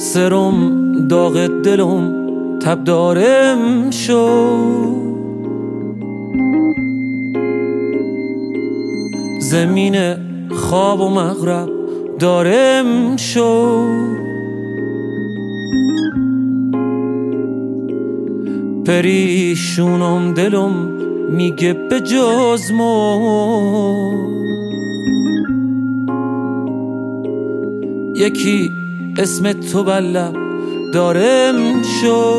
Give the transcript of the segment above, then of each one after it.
سرم داغ دلم تب دارم شو، زمین خواب و مغرب دارم شو. پریشونم دلم میگه به جز یکی اسم تو بلب دارم شو.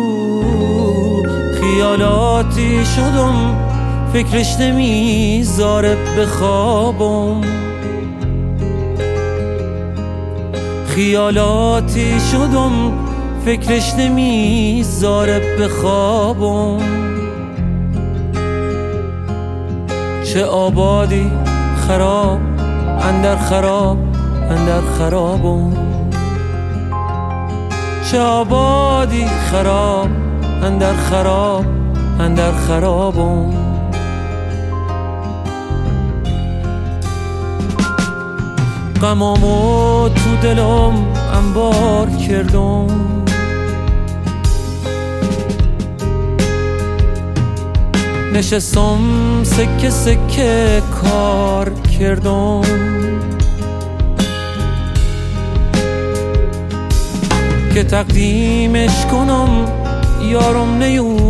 خیالاتی شدم فکرش نمیذاره بخوابم، خیالاتی شدم فکرش نمیذاره بخوابم. چه آبادی خراب اندر خراب اندر خرابم، چه آبادی خراب اندر خراب اندر خرابم. غمامو تو دلم انبار کردم، نشستم سکه سکه کار کردم. که تقدیمش کنم یارم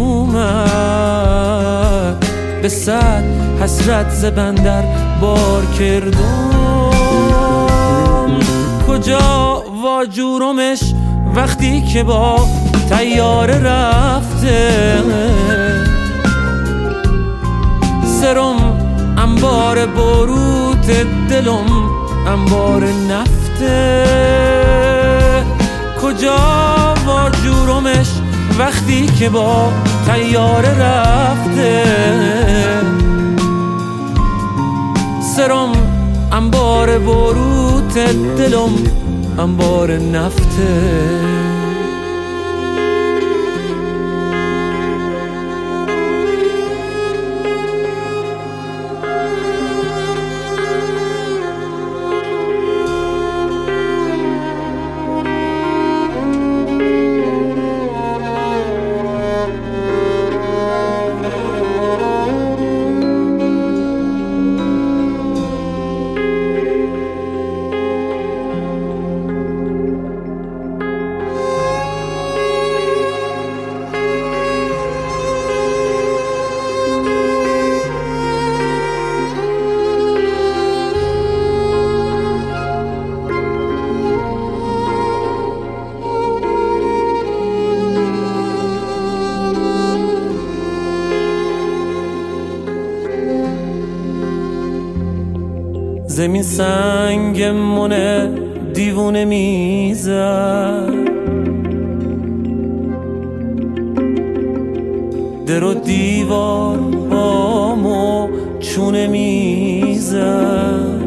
نیومد، به صد حسرت ز بندر بار کردم. کجا واجورمش وقتی که با طیاره رفته، سرم انبار بروت دلم انبار نفته. کجا واجورمش وقتی که با طیاره رفته، سرم انبار بروت دلم انبار نفته. زمین سنگ مونه دیوونه میزد، در و دیوار بامو چونه میزد.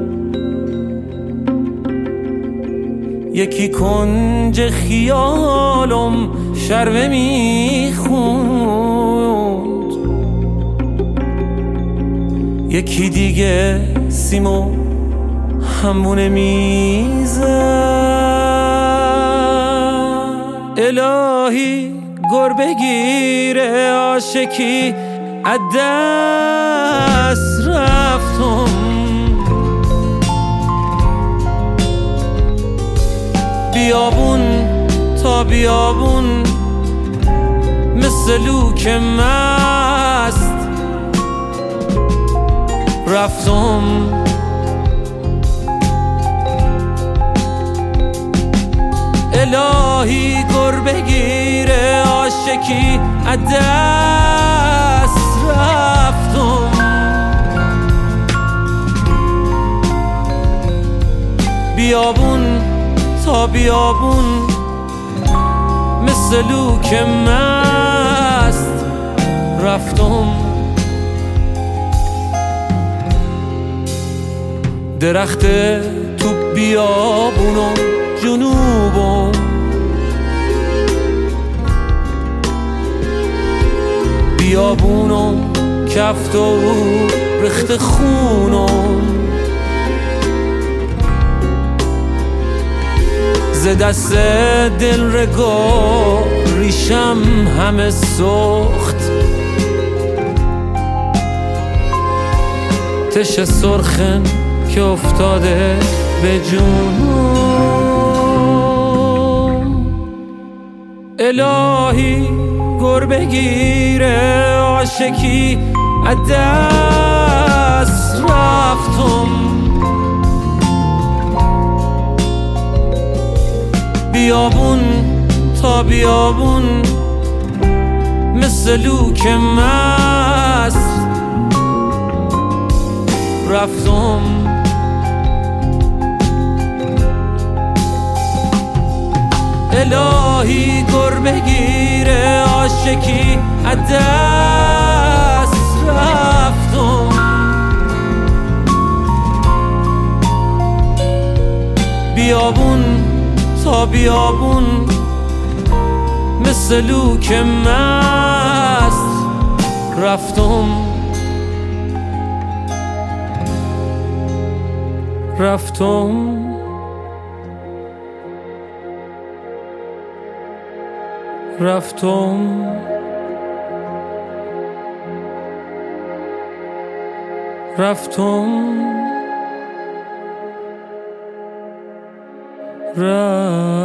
یکی کنج خیالم شربه میخوند، یکی دیگه سیمو همونه میزد. الهی گر بگیره عاشقی از دست رفتم، بیابون تا بیابون مثل لوک مست رفتم. الهی گر بگیره عاشقی از دست رفتم، بیابون تا بیابون مثل لوک مست رفتم. درخت تو بیابونم جنوبم، بیابونم کفت و رخت خونم، ز دست دل رگا ریشم همه سوخت. تش سرخن که افتاده به جونم. الهی گر بگیره عاشقی از دست رفتم. بیابون تا بیابون مثل لوک مست رفتم. الهی گر بگیره عاشقی از دست رفتم. بیابون تا بیابون مثل لوک مست رفتم. رفتم رفتم